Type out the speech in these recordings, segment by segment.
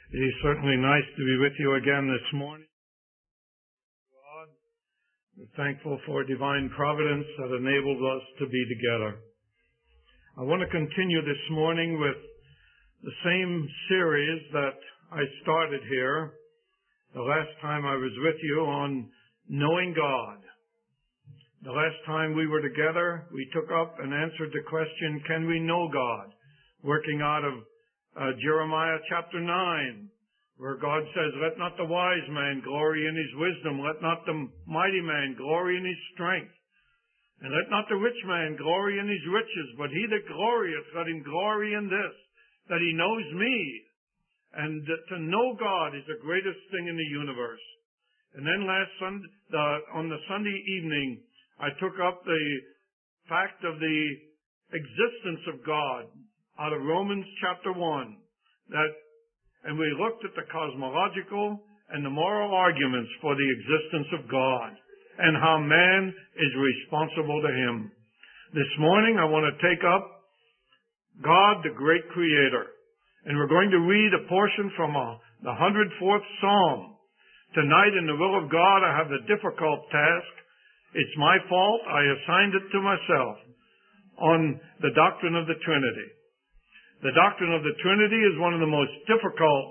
It is certainly nice to be with you again this morning. God, we're thankful for divine providence that enables us to be together. I want to continue this morning with the same series that I started here the last time I was with you on knowing God. The last time we were together, we took up and answered the question, can we know God? Working out of Jeremiah chapter 9, where God says, let not the wise man glory in his wisdom, let not the mighty man glory in his strength, and let not the rich man glory in his riches, but he that glorieth, let him glory in this, that he knows me. And to know God is the greatest thing in the universe. And then last Sunday, on the Sunday evening, I took up the fact of the existence of God out of Romans chapter 1, and we looked at the cosmological and the moral arguments for the existence of God and how man is responsible to him. This morning I want to take up God, the great creator, and we're going to read a portion from the 104th Psalm. Tonight, in the will of God, I have the difficult task. It's my fault. I assigned it to myself on the doctrine of the Trinity. The doctrine of the Trinity is one of the most difficult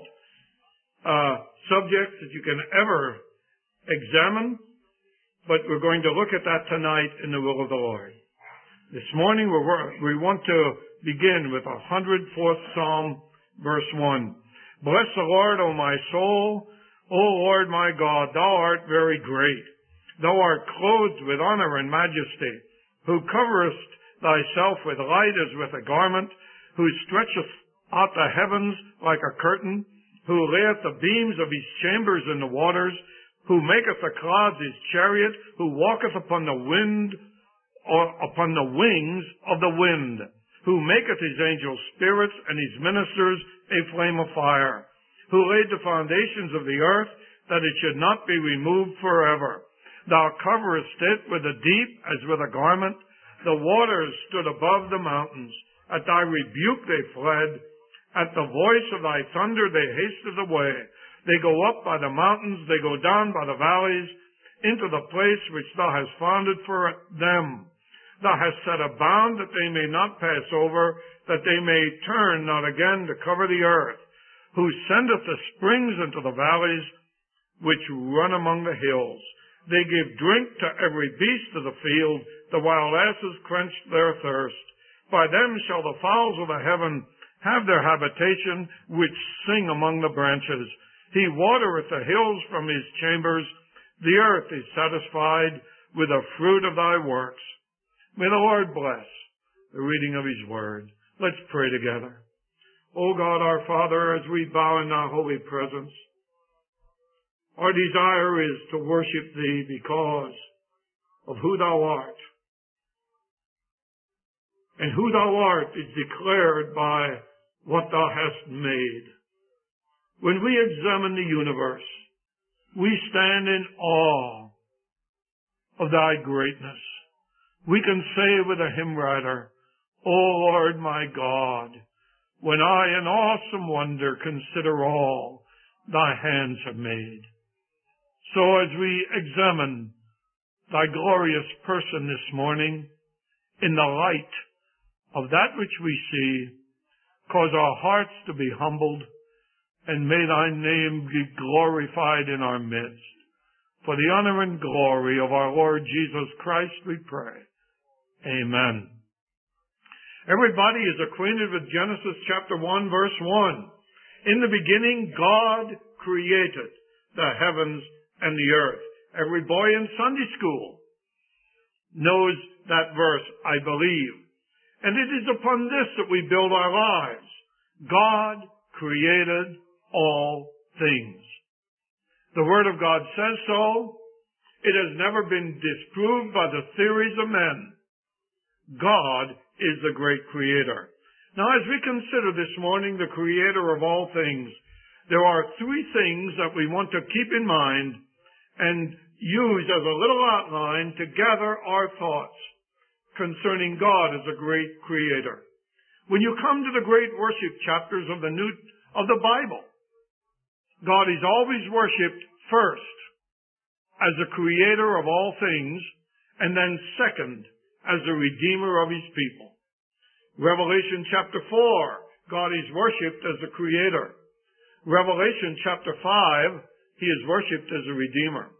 subjects that you can ever examine, but we're going to look at that tonight in the will of the Lord. This morning we want to begin with 104th Psalm, verse 1. Bless the Lord, O my soul. O Lord my God, thou art very great. Thou art clothed with honor and majesty, who coverest thyself with light as with a garment, who stretcheth out the heavens like a curtain, who layeth the beams of his chambers in the waters, who maketh the clouds his chariot, who walketh upon the wind, or upon the wings of the wind, who maketh his angels spirits and his ministers a flame of fire, who laid the foundations of the earth, that it should not be removed forever. Thou coverest it with the deep as with a garment. The waters stood above the mountains. At thy rebuke they fled. At the voice of thy thunder they hasted away. They go up by the mountains, they go down by the valleys, into the place which thou hast founded for them. Thou hast set a bound that they may not pass over, that they may turn not again to cover the earth. Who sendeth the springs into the valleys, which run among the hills. They give drink to every beast of the field. The wild asses quench their thirst. By them shall the fowls of the heaven have their habitation, which sing among the branches. He watereth the hills from his chambers. The earth is satisfied with the fruit of thy works. May the Lord bless the reading of his word. Let's pray together. O God, our Father, as we bow in thy holy presence, our desire is to worship thee because of who thou art. And who thou art is declared by what thou hast made. When we examine the universe, we stand in awe of thy greatness. We can say with a hymn writer, O Lord my God, when I in awesome wonder consider all thy hands have made. So as we examine thy glorious person this morning, in the light of that which we see, cause our hearts to be humbled, and may thy name be glorified in our midst. For the honor and glory of our Lord Jesus Christ we pray. Amen. Everybody is acquainted with Genesis chapter 1, verse 1. In the beginning, God created the heavens and the earth. Every boy in Sunday school knows that verse, I believe. And it is upon this that we build our lives. God created all things. The Word of God says so. It has never been disproved by the theories of men. God is the great creator. Now, as we consider this morning the creator of all things, there are three things that we want to keep in mind and use as a little outline to gather our thoughts concerning God as a great creator. When you come to the great worship chapters of the Bible, God is always worshipped first as the creator of all things, and then second as the redeemer of his people. Revelation chapter 4, God is worshipped as the creator. Revelation chapter 5, he is worshipped as a redeemer.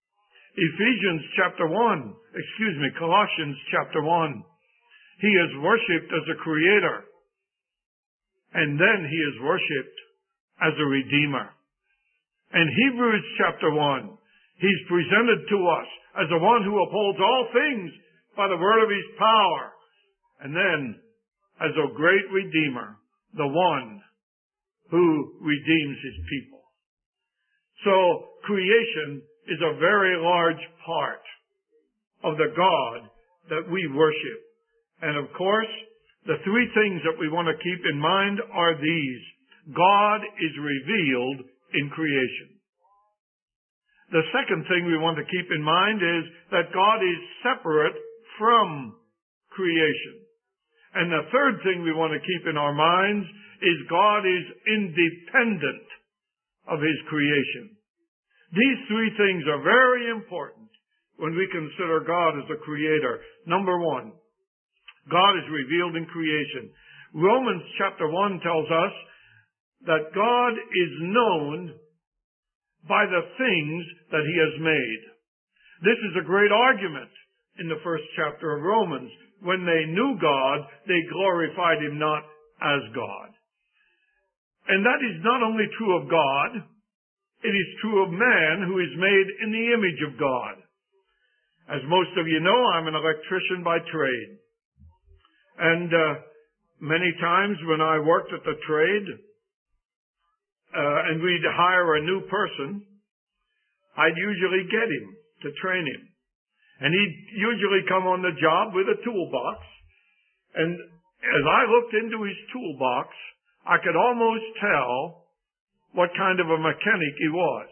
Colossians chapter 1, he is worshipped as a creator. And then he is worshipped as a redeemer. In Hebrews chapter 1, he's presented to us as the one who upholds all things by the word of his power. And then as a great redeemer, the one who redeems his people. So creation is a very large part of the God that we worship. And of course, the three things that we want to keep in mind are these. God is revealed in creation. The second thing we want to keep in mind is that God is separate from creation. And the third thing we want to keep in our minds is God is independent of his creation. These three things are very important when we consider God as the creator. Number one, God is revealed in creation. Romans chapter 1 tells us that God is known by the things that he has made. This is a great argument in the first chapter of Romans. When they knew God, they glorified him not as God. And that is not only true of God, it is true of man who is made in the image of God. As most of you know, I'm an electrician by trade. And many times when I worked at the trade, and we'd hire a new person, I'd usually get him to train him. And he'd usually come on the job with a toolbox. And as I looked into his toolbox, I could almost tell what kind of a mechanic he was.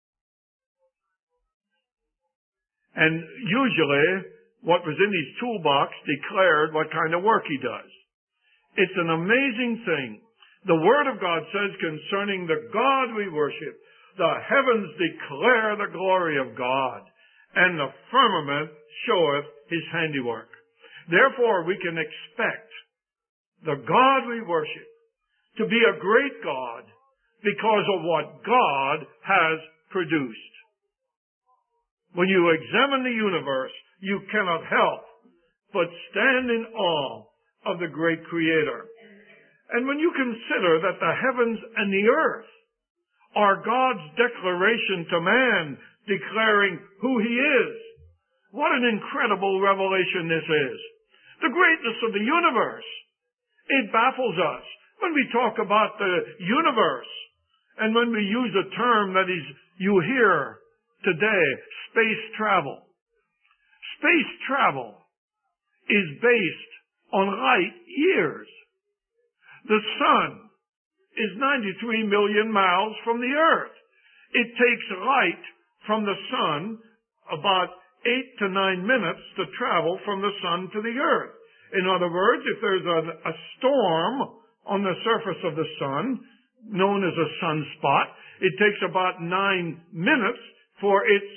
And usually, what was in his toolbox declared what kind of work he does. It's an amazing thing. The Word of God says concerning the God we worship, the heavens declare the glory of God, and the firmament showeth his handiwork. Therefore, we can expect the God we worship to be a great God because of what God has produced. When you examine the universe, you cannot help but stand in awe of the great Creator. And when you consider that the heavens and the earth are God's declaration to man, declaring who he is, what an incredible revelation this is. The greatness of the universe. It baffles us when we talk about the universe and when we use a term that is, you hear today, space travel. Space travel is based on light years. The sun is 93 million miles from the earth. It takes light from the sun about 8 to 9 minutes to travel from the sun to the earth. In other words, if there's a storm on the surface of the sun, known as a sunspot, it takes about 9 minutes for its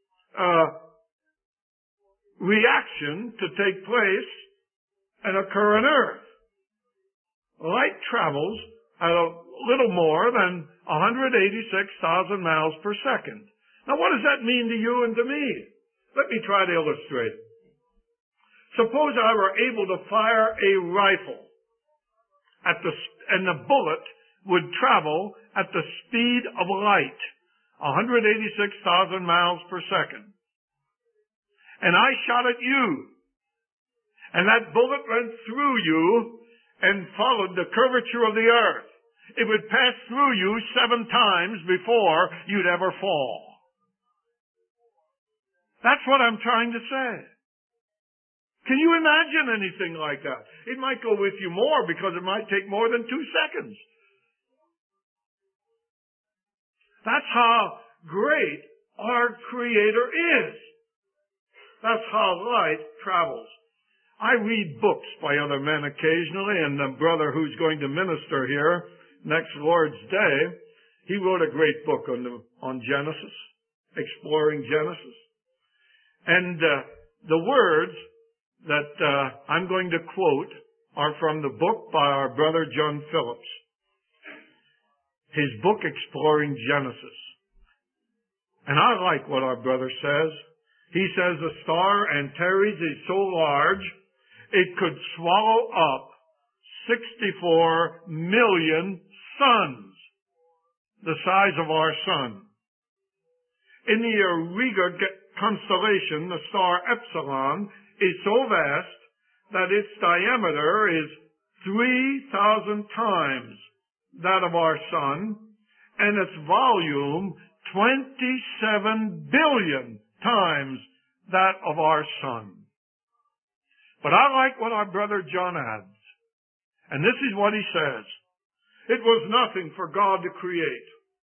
reaction to take place and occur on earth. Light travels at a little more than 186,000 miles per second. Now, what does that mean to you and to me? Let me try to illustrate. Suppose I were able to fire a rifle and the bullet would travel at the speed of light, 186,000 miles per second. And I shot at you. And that bullet went through you and followed the curvature of the earth. It would pass through you 7 times before you'd ever fall. That's what I'm trying to say. Can you imagine anything like that? It might go with you more because it might take more than 2 seconds. That's how great our Creator is. That's how light travels. I read books by other men occasionally, and the brother who's going to minister here next Lord's Day, He wrote a great book on Genesis, exploring Genesis. And the words that I'm going to quote are from the book by our brother John Phillips. His book, Exploring Genesis. And I like what our brother says. He says the star Antares is so large it could swallow up 64 million suns, the size of our sun. In the Auriga constellation, the star Epsilon is so vast that its diameter is 3,000 times that of our sun, and its volume 27 billion times that of our sun. But I like what our brother John adds. And this is what he says. It was nothing for God to create.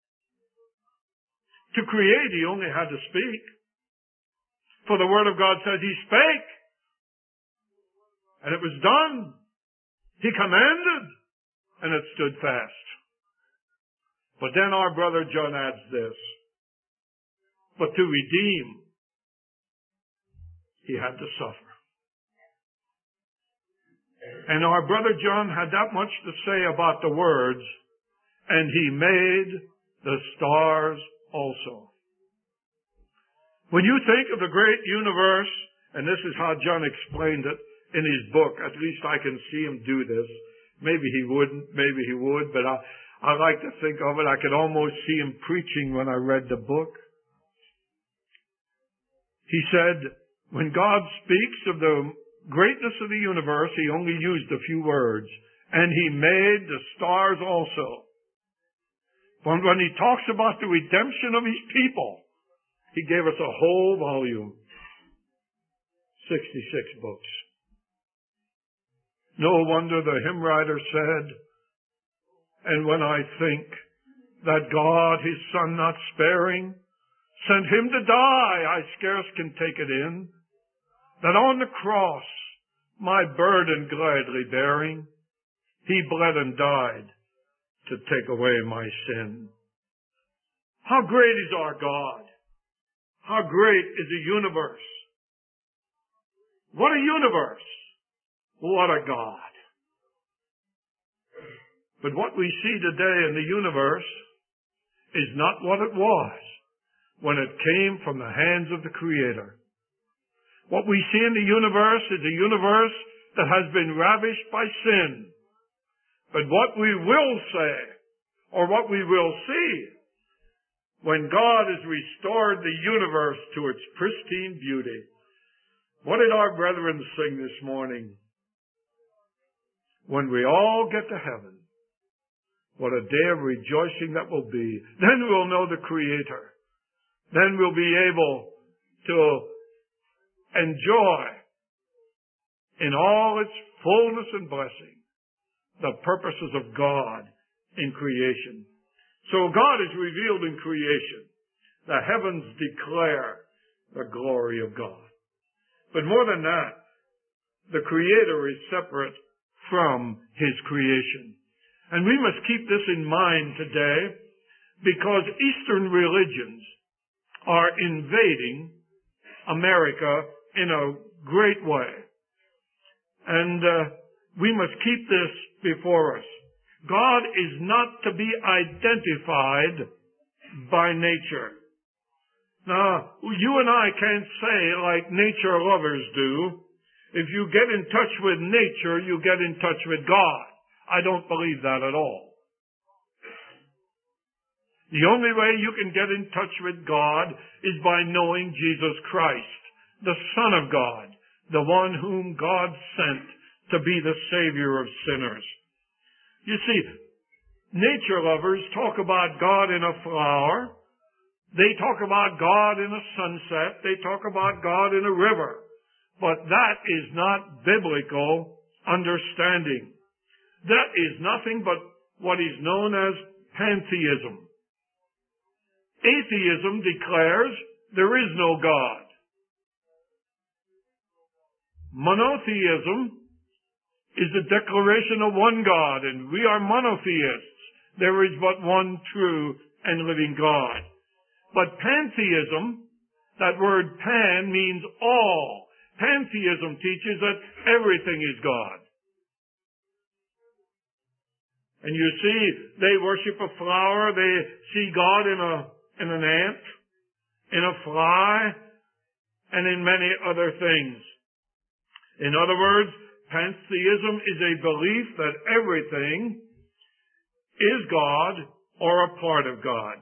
To create, he only had to speak. For the Word of God says he spake. And it was done. He commanded. And it stood fast. But then our brother John adds this. But to redeem, he had to suffer. And our brother John had that much to say about the words, and he made the stars also. When you think of the great universe, and this is how John explained it in his book, at least I can see him do this. Maybe he wouldn't, maybe he would, but I like to think of it. I could almost see him preaching when I read the book. He said, when God speaks of the greatness of the universe, he only used a few words. And he made the stars also. But when he talks about the redemption of his people, he gave us a whole volume. 66 books. No wonder the hymn writer said, and when I think that God, his Son not sparing, sent him to die, I scarce can take it in, that on the cross, my burden gladly bearing, he bled and died to take away my sin. How great is our God! How great is the universe! What a universe! What a God! But what we see today in the universe is not what it was when it came from the hands of the Creator. What we see in the universe is a universe that has been ravished by sin. But what we will say, or what we will see, when God has restored the universe to its pristine beauty. What did our brethren sing this morning? When we all get to heaven, what a day of rejoicing that will be. Then we'll know the Creator. Then we'll be able to enjoy in all its fullness and blessing the purposes of God in creation. So God is revealed in creation. The heavens declare the glory of God. But more than that, the Creator is separate from His creation. And we must keep this in mind today because Eastern religions are invading America in a great way. And we must keep this before us. God is not to be identified by nature. Now, you and I can't say like nature lovers do, if you get in touch with nature, you get in touch with God. I don't believe that at all. The only way you can get in touch with God is by knowing Jesus Christ, the Son of God, the one whom God sent to be the Savior of sinners. You see, nature lovers talk about God in a flower. They talk about God in a sunset. They talk about God in a river. But that is not biblical understanding. That is nothing but what is known as pantheism. Atheism declares there is no God. Monotheism is the declaration of one God, and we are monotheists. there is but one true and living God. But pantheism, that word pan means all. Pantheism teaches that everything is God. And you see, they worship a flower, they see God in an ant, in a fly, and in many other things. In other words, pantheism is a belief that everything is God or a part of God.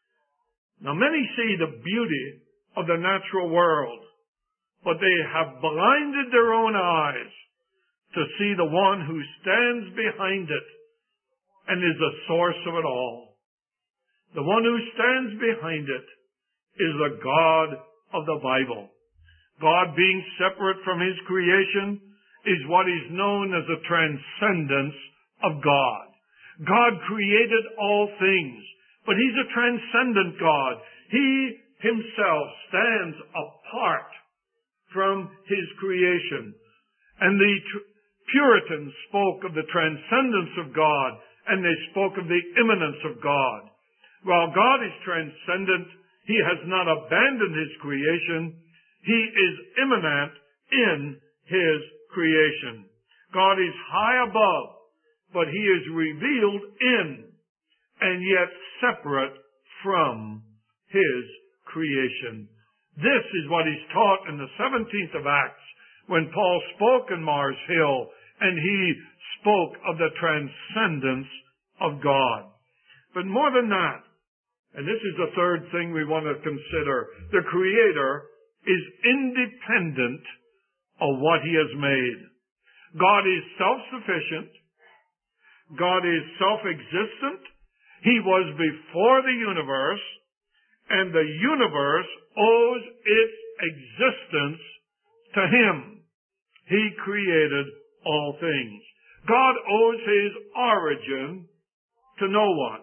Now, many see the beauty of the natural world, but they have blinded their own eyes to see the one who stands behind it and is the source of it all. The one who stands behind it is the God of the Bible. God, being separate from his creation, is what is known as the transcendence of God. God created all things, but he's a transcendent God. He himself stands apart from his creation. And the Puritans spoke of the transcendence of God, and they spoke of the immanence of God. While God is transcendent, he has not abandoned his creation. He is immanent in his creation. God is high above, but he is revealed in and yet separate from his creation. This is what is taught in the 17th of Acts when Paul spoke in Mars Hill and he spoke of the transcendence of God. But more than that, and this is the third thing we want to consider, the Creator is independent of what he has made. God is self-sufficient. God is self-existent. He was before the universe, and the universe owes its existence to him. He created all things. God owes his origin to no one.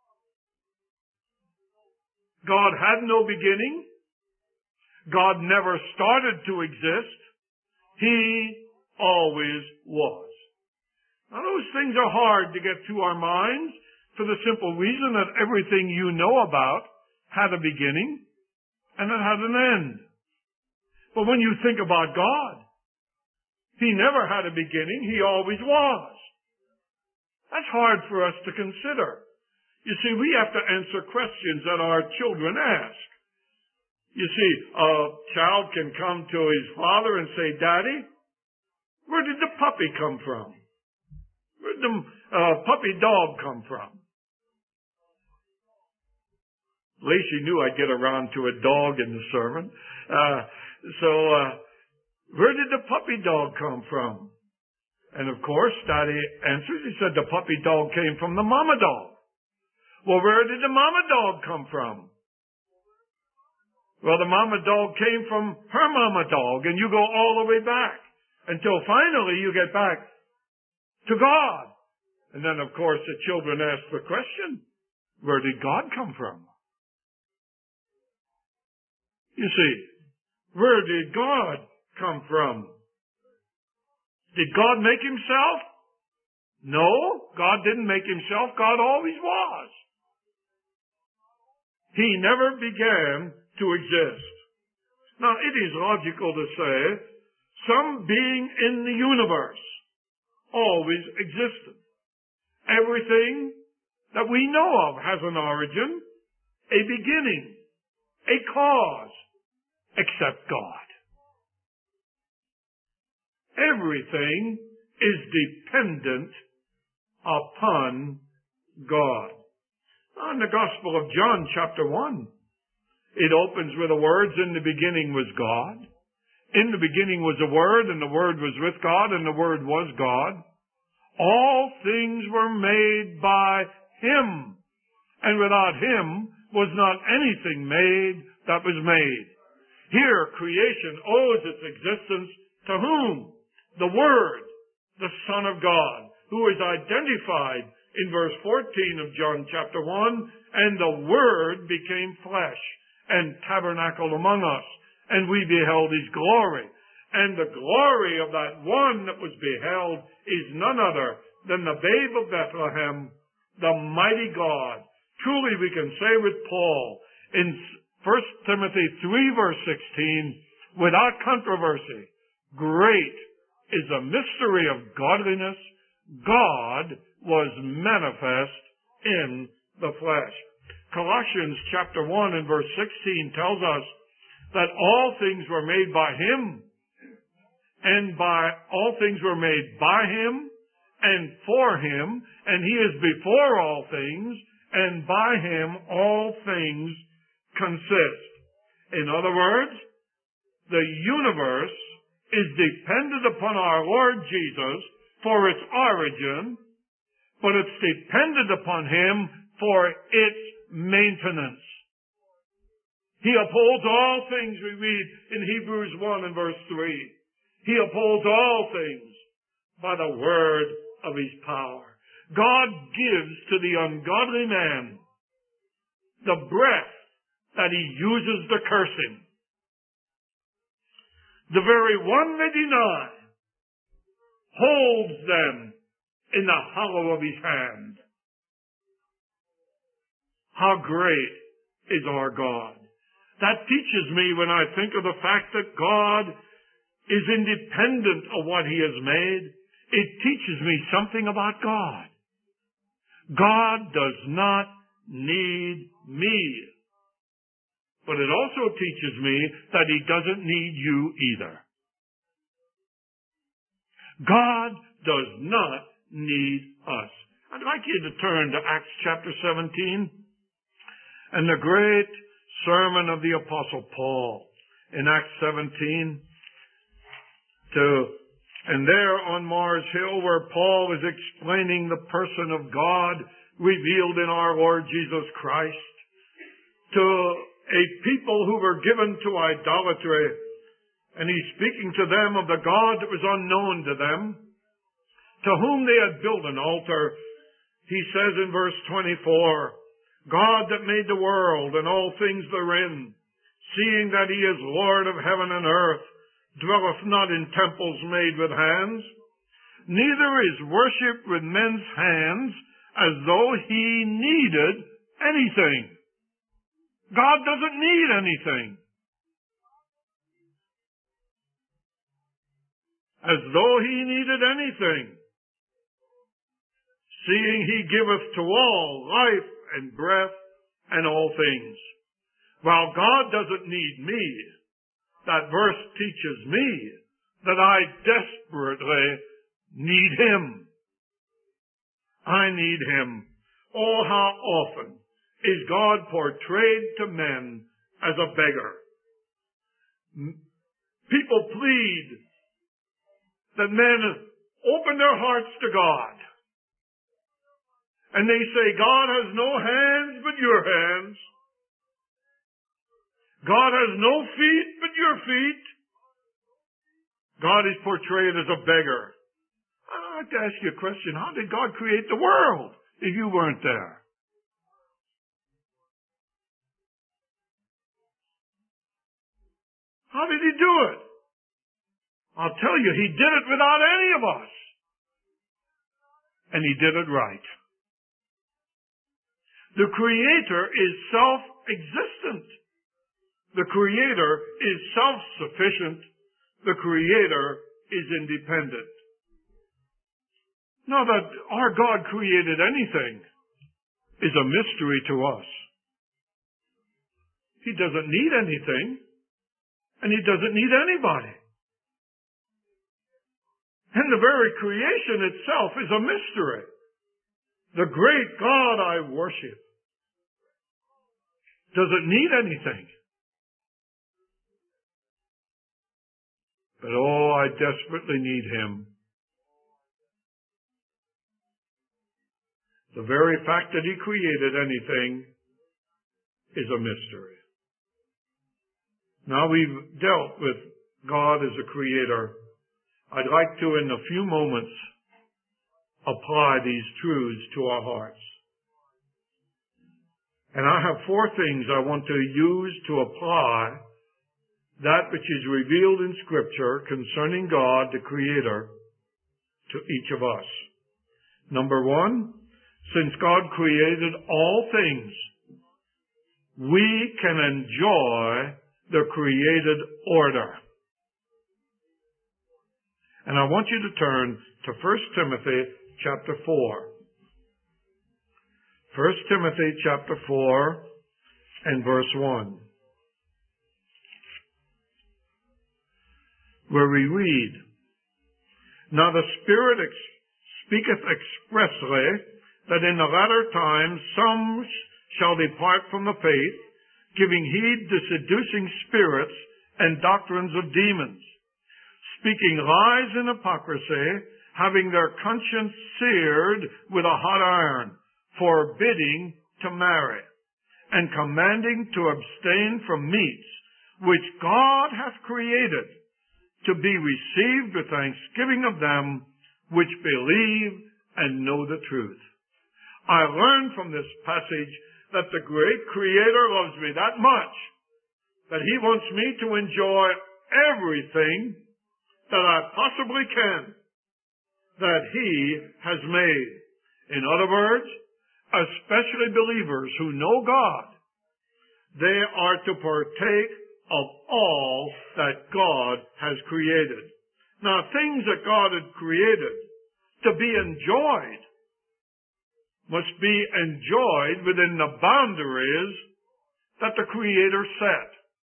God had no beginning. God never started to exist. He always was. Now, those things are hard to get to our minds for the simple reason that everything you know about had a beginning and it had an end. But when you think about God, he never had a beginning. He always was. That's hard for us to consider. You see, we have to answer questions that our children ask. You see, a child can come to his father and say, "Daddy, where did the puppy come from? Where did the puppy dog come from?" Lacey knew I'd get around to a dog in the sermon. Where did the puppy dog come from? And of course, Daddy answers, he said, the puppy dog came from the mama dog. Well, where did the mama dog come from? Well, the mama dog came from her mama dog, and you go all the way back until finally you get back to God. And then, of course, the children ask the question, where did God come from? You see, where did God come from? Did God make himself? No, God didn't make himself. God always was. He never began to exist. Now, it is logical to say some being in the universe always existed. Everything that we know of has an origin, a beginning, a cause, except God. Everything is dependent upon God. In the Gospel of John, chapter 1, it opens with the words, "In the beginning was God. In the beginning was the Word, and the Word was with God, and the Word was God. All things were made by him, and without him was not anything made that was made." Here, creation owes its existence to whom? The Word, the Son of God, who is identified in verse 14 of John chapter 1, "And the Word became flesh and tabernacled among us, and we beheld his glory. And the glory of that one that was beheld is none other than the babe of Bethlehem, the mighty God. Truly we can say with Paul in 1 Timothy 3 verse 16, without controversy, great is the mystery of godliness. God was manifest in the flesh. Colossians chapter 1 and verse 16 tells us that all things were made by Him, and all things were made by Him and for Him, and He is before all things, and by Him all things consist. In other words, the universe is dependent upon our Lord Jesus for its origin, but it's dependent upon Him for its maintenance. He upholds all things, we read in Hebrews 1 and verse 3. He upholds all things by the word of His power. God gives to the ungodly man the breath that He uses to curse him. The very one they deny holds them in the hollow of His hand. How great is our God. That teaches me when I think of the fact that God is independent of what He has made. It teaches me something about God. God does not need me. But it also teaches me that He doesn't need you either. God does not need us. I'd like you to turn to Acts chapter 17 and the great sermon of the Apostle Paul in Acts 17. And there on Mars Hill, where Paul is explaining the person of God revealed in our Lord Jesus Christ to a people who were given to idolatry, and he's speaking to them of the God that was unknown to them, to whom they had built an altar. He says in verse 24, God that made the world and all things therein, seeing that He is Lord of heaven and earth, dwelleth not in temples made with hands, neither is worshipped with men's hands as though He needed anything. God doesn't need anything. As though He needed anything. Seeing He giveth to all life and breath and all things. While God doesn't need me, that verse teaches me that I desperately need Him. I need Him. Oh, how often is God portrayed to men as a beggar. People plead that men open their hearts to God. And they say, God has no hands but your hands. God has no feet but your feet. God is portrayed as a beggar. I'd like to ask you a question. How did God create the world if you weren't there? How did He do it? I'll tell you, He did it without any of us. And He did it right. The Creator is self-existent. The Creator is self-sufficient. The Creator is independent. Now that our God created anything is a mystery to us. He doesn't need anything, and He doesn't need anybody. And the very creation itself is a mystery. The great God I worship doesn't need anything. But oh, I desperately need Him. The very fact that He created anything is a mystery. Now we've dealt with God as a creator. I'd like to, in a few moments, apply these truths to our hearts. And I have 4 things I want to use to apply that which is revealed in Scripture concerning God, the Creator, to each of us. Number 1, Since God created all things, we can enjoy the created order. And I want you to turn to 1 Timothy chapter 4. 1 Timothy chapter 4 and verse 1. Where we read, Now the Spirit speaketh expressly that in the latter times some shall depart from the faith, giving heed to seducing spirits and doctrines of demons, speaking lies and hypocrisy, having their conscience seared with a hot iron, forbidding to marry, and commanding to abstain from meats which God hath created, to be received with thanksgiving of them which believe and know the truth. I learned from this passage that the great Creator loves me that much that He wants me to enjoy everything that I possibly can that He has made. In other words, especially believers who know God, they are to partake of all that God has created. Now, things that God had created to be enjoyed must be enjoyed within the boundaries that the Creator set.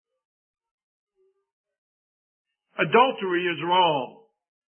Adultery is wrong.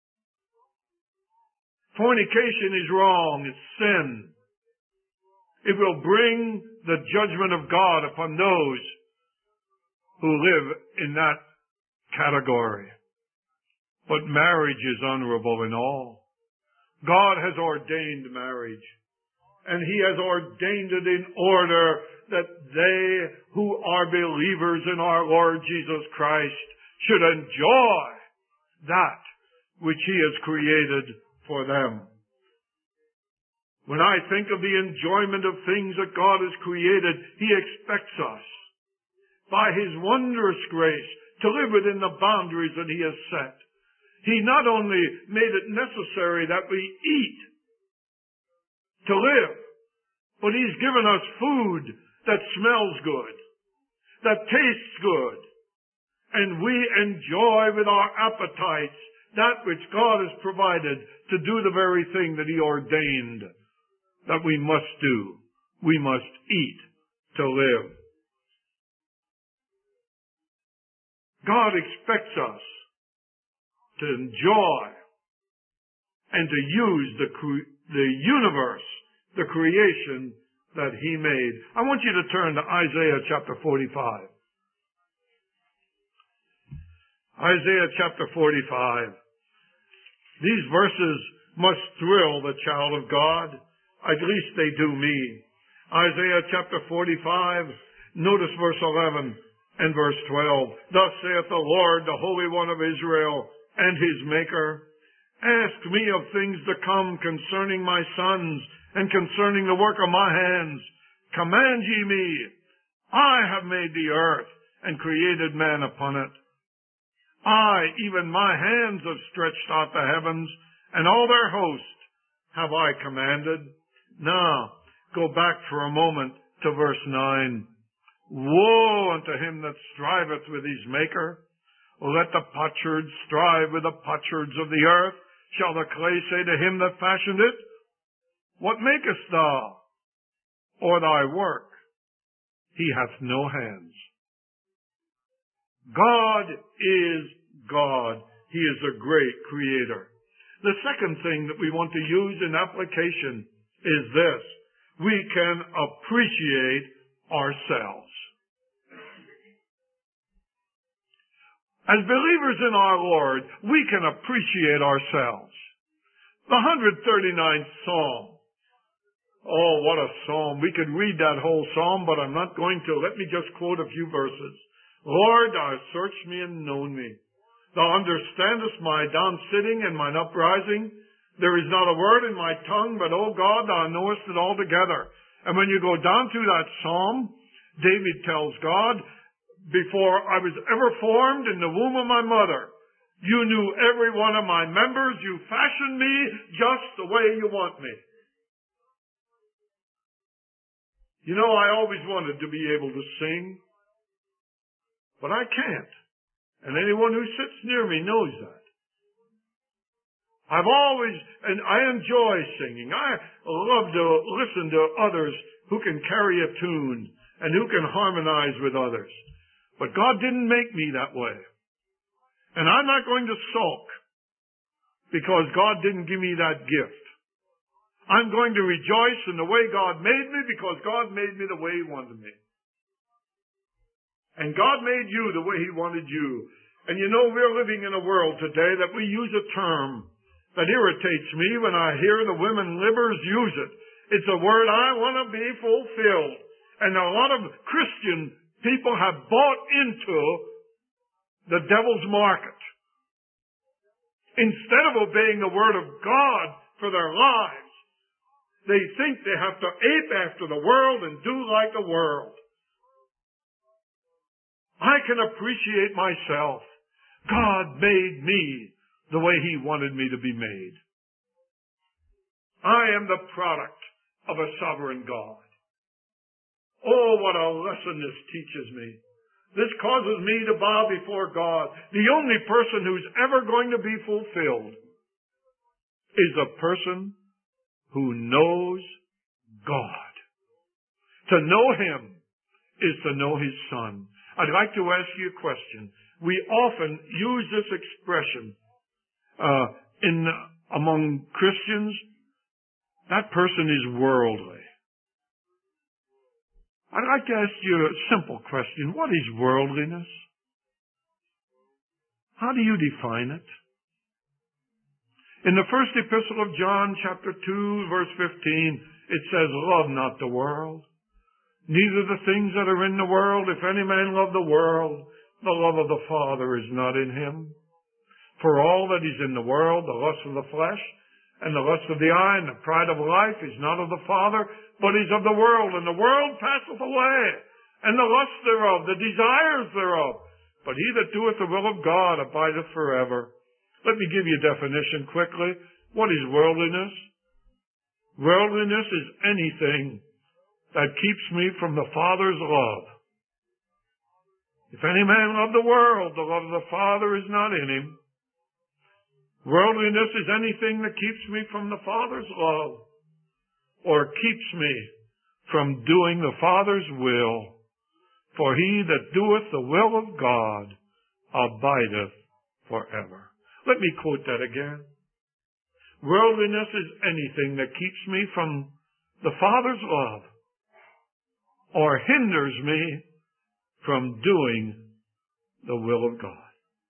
Fornication is wrong. It's sin. It will bring the judgment of God upon those who live in that category. But marriage is honorable in all. God has ordained marriage, and He has ordained it in order that they who are believers in our Lord Jesus Christ should enjoy that which He has created for them. When I think of the enjoyment of things that God has created, He expects us, by His wondrous grace, to live within the boundaries that He has set. He not only made it necessary that we eat to live, but He's given us food that smells good, that tastes good, and we enjoy with our appetites that which God has provided to do the very thing that He ordained that we must do. We must eat to live. God expects us to enjoy and to use the universe, the creation that He made. I want you to turn to Isaiah chapter 45. Isaiah chapter 45. These verses must thrill the child of God. At least they do me. Isaiah chapter 45, notice verse 11 and verse 12. Thus saith the Lord, the Holy One of Israel, and His Maker, Ask me of things to come concerning my sons, and concerning the work of my hands. Command ye me. I have made the earth, and created man upon it. I, even my hands, have stretched out the heavens, and all their host have I commanded. Now, go back for a moment to verse 9. Woe unto him that striveth with his Maker. Let the potsherd strive with the potsherds of the earth. Shall the clay say to him that fashioned it, What makest thou? Or thy work? He hath no hands. God is God. He is a great Creator. The second thing that we want to use in application is this. We can appreciate ourselves. As believers in our Lord, we can appreciate ourselves. The 139th Psalm. Oh, what a psalm. We could read that whole psalm, but I'm not going to. Let me just quote a few verses. Lord, thou hast searched me and known me. Thou understandest my down sitting and mine uprising. There is not a word in my tongue, but, O God, thou knowest it altogether. And when you go down through that psalm, David tells God, before I was ever formed in the womb of my mother, you knew every one of my members. You fashioned me just the way you want me. You know, I always wanted to be able to sing, but I can't. And anyone who sits near me knows that. And I enjoy singing. I love to listen to others who can carry a tune and who can harmonize with others. But God didn't make me that way. And I'm not going to sulk because God didn't give me that gift. I'm going to rejoice in the way God made me because God made me the way He wanted me. And God made you the way He wanted you. And you know, we're living in a world today that we use a term that irritates me when I hear the women livers use it. It's a word, I want to be fulfilled. And a lot of Christian people have bought into the devil's market. Instead of obeying the word of God for their lives, they think they have to ape after the world and do like the world. I can appreciate myself. God made me the way He wanted me to be made. I am the product of a sovereign God. Oh, what a lesson this teaches me. This causes me to bow before God. The only person who's ever going to be fulfilled is a person who knows God. To know Him is to know His Son. I'd like to ask you a question. We often use this expression among Christians. That person is worldly. I'd like to ask you a simple question. What is worldliness? How do you define it? In the first epistle of John, chapter 2, verse 15, it says, love not the world, neither the things that are in the world. If any man love the world, the love of the Father is not in him. For all that is in the world, the lust of the flesh, and the lust of the eye, and the pride of life is not of the Father, but is of the world. And the world passeth away, and the lust thereof, the desires thereof. But he that doeth the will of God abideth forever. Let me give you a definition quickly. What is worldliness? Worldliness is anything that keeps me from the Father's love. If any man love the world, the love of the Father is not in him. Worldliness is anything that keeps me from the Father's love, or keeps me from doing the Father's will. For he that doeth the will of God abideth forever. Let me quote that again. Worldliness is anything that keeps me from the Father's love, or hinders me from doing the will of God.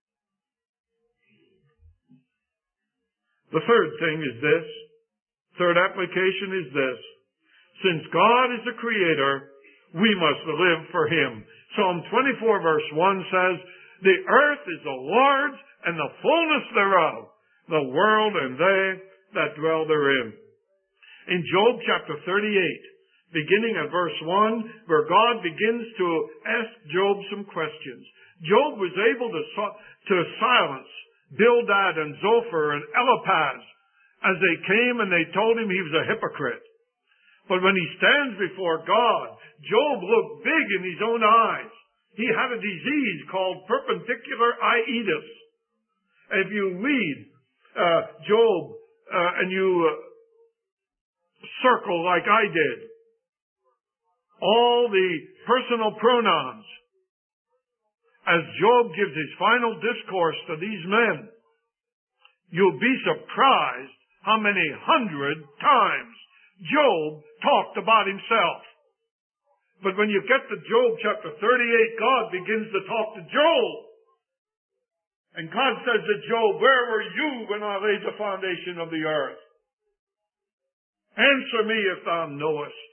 The third thing is this. Third application is this. Since God is the Creator, we must live for Him. Psalm 24 verse 1 says, the earth is the Lord's and the fullness thereof, the world and they that dwell therein. In Job chapter 38, beginning at verse 1, where God begins to ask Job some questions. Job was able to silence Bildad and Zophar and Eliphaz as they came and they told him he was a hypocrite. But when he stands before God, Job looked big in his own eyes. He had a disease called perpendicular iitis. If you read Job and you circle like I did, all the personal pronouns, as Job gives his final discourse to these men, you'll be surprised how many 100 times Job talked about himself. But when you get to Job chapter 38, God begins to talk to Job. And God says to Job, where were you when I laid the foundation of the earth? Answer me if thou knowest.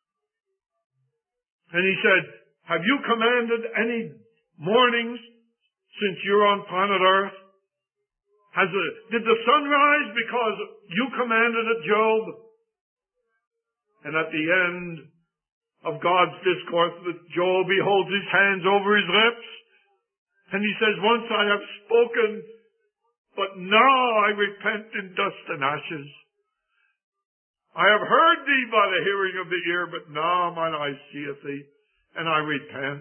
And he said, have you commanded any mornings since you're on planet Earth? Did the sun rise because you commanded it, Job? And at the end of God's discourse with Job, he holds his hands over his lips. And he says, once I have spoken, but now I repent in dust and ashes. I have heard thee by the hearing of the ear, but now mine eyes seeth thee, and I repent.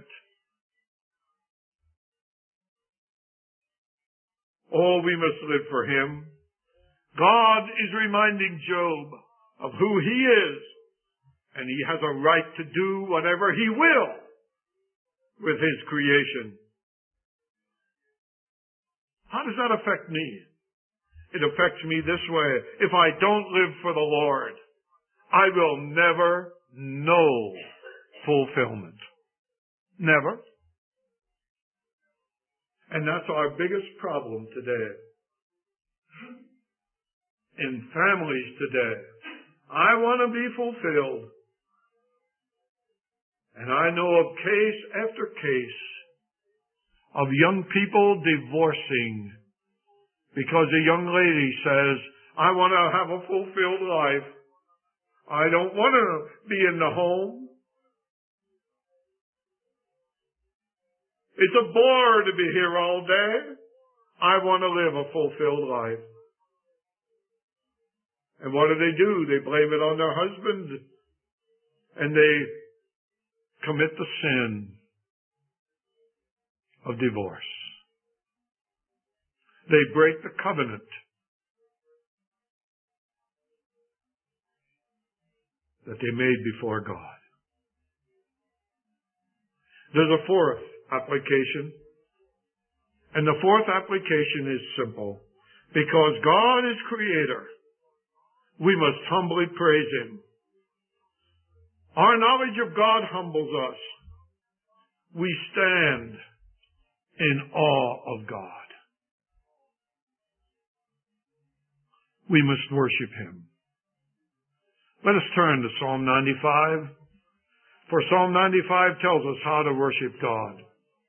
Oh, we must live for him. God is reminding Job of who he is, and he has a right to do whatever he will with his creation. How does that affect me? It affects me this way. If I don't live for the Lord, I will never know fulfillment. Never. And that's our biggest problem today. In families today, I want to be fulfilled. And I know of case after case of young people divorcing because a young lady says, I want to have a fulfilled life. I don't want to be in the home. It's a bore to be here all day. I want to live a fulfilled life. And what do? They blame it on their husband, and they commit the sin of divorce. They break the covenant that they made before God. There's a fourth application, and the fourth application is simple. Because God is creator, we must humbly praise him. Our knowledge of God humbles us. We stand in awe of God. We must worship him. Let us turn to Psalm 95. For Psalm 95 tells us how to worship God.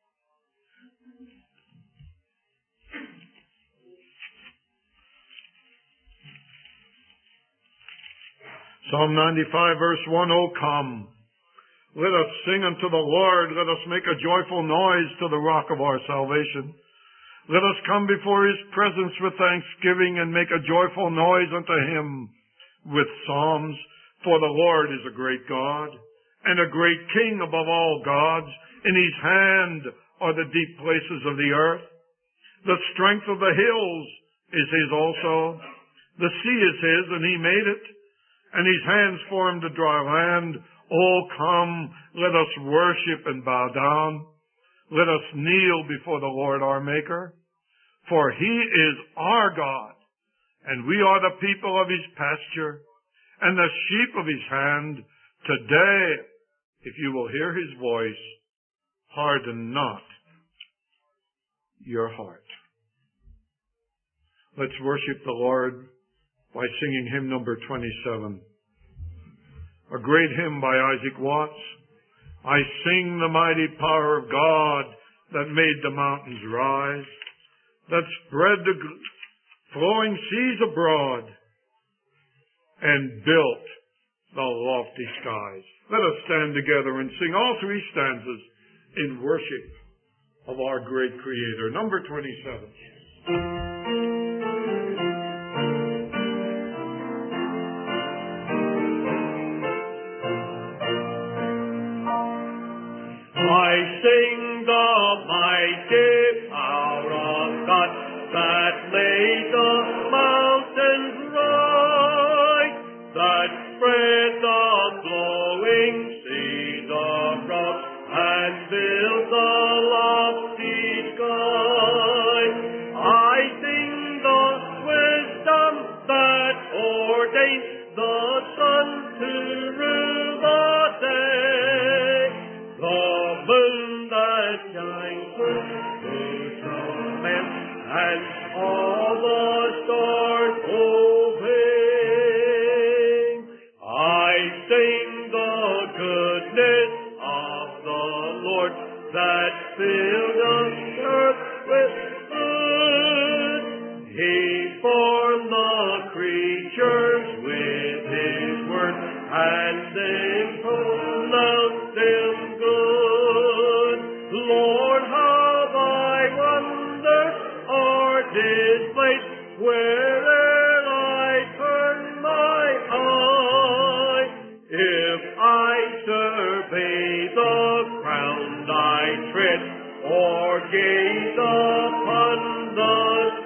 Psalm 95 verse 1, O come, let us sing unto the Lord, let us make a joyful noise to the rock of our salvation. Let us come before his presence with thanksgiving and make a joyful noise unto him with psalms. For the Lord is a great God and a great King above all gods. In his hand are the deep places of the earth. The strength of the hills is his also. The sea is his, and he made it, and his hands formed the dry land. Oh, come, let us worship and bow down. Let us kneel before the Lord our Maker. For he is our God, and we are the people of his pasture, and the sheep of his hand. Today, if you will hear his voice, harden not your heart. Let's worship the Lord by singing hymn number 27. A great hymn by Isaac Watts. I sing the mighty power of God that made the mountains rise, that spread the flowing seas abroad, and built the lofty skies. Let us stand together and sing all three stanzas in worship of our great Creator. Number 27. I sing the mighty power of God that made the mountains rise, that spread the flowing seas abroad, and built the lofty sky. I sing the wisdom that ordained the sun to rule the day, the moon that shines through the man, and all the stars obey. I sing the goodness of the Lord that filled the earth with good. He formed the creatures with his word, and they pronounced them good. Lord, how thy wonders are displayed where'er I turn my eyes. the ground I tread, or gaze upon the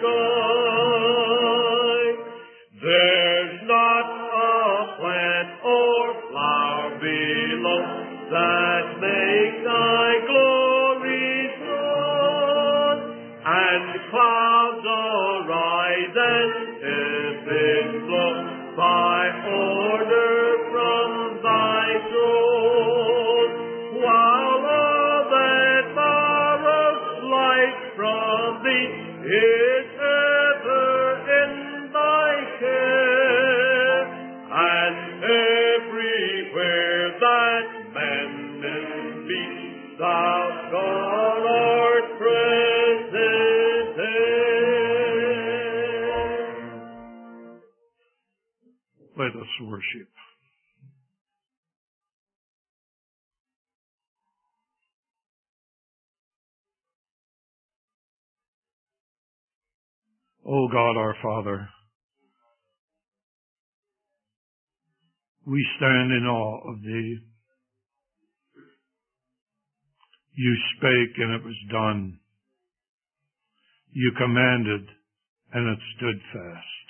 sky. There's not a plant or flower below that makes thy glory shown, and clouds arise and tempests blow by order from thy throne, while all that borrows light from thee is ever in thy care, and everywhere that man be, thou God art present there. Let us worship. O God our Father, we stand in awe of Thee. You spake and it was done. You commanded and it stood fast.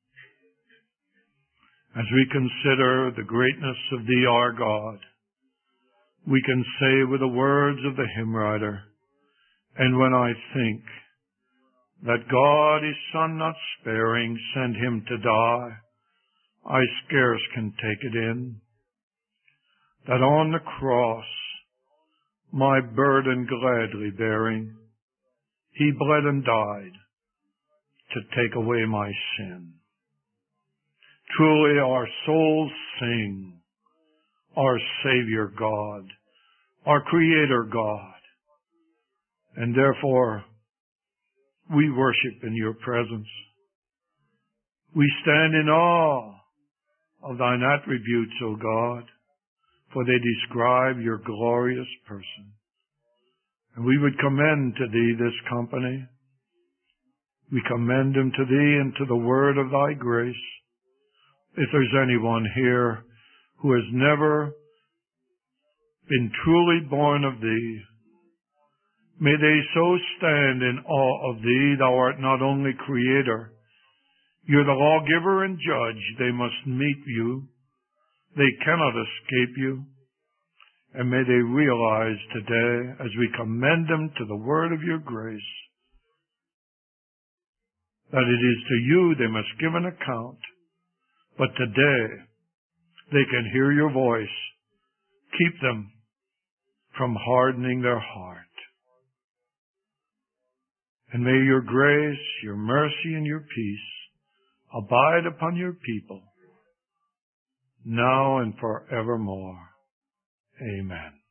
As we consider the greatness of Thee, our God, we can say with the words of the hymn writer, and when I think that God His Son not sparing sent Him to die, I scarce can take it in, that on the cross, my burden gladly bearing, He bled and died to take away my sin. Truly our souls sing, our Savior God, our Creator God, and therefore we worship in Your presence. We stand in awe of Thine attributes, O God, for they describe Your glorious person. And we would commend to Thee this company. We commend them to Thee and to the word of Thy grace. If there's anyone here who has never been truly born of Thee, may they so stand in awe of Thee. Thou art not only Creator, You're the lawgiver and judge. They must meet You. They cannot escape You. And may they realize today, as we commend them to the word of Your grace, that it is to You they must give an account. But today, they can hear Your voice. Keep them from hardening their heart. And may Your grace, Your mercy, and Your peace abide upon Your people, now and forevermore. Amen.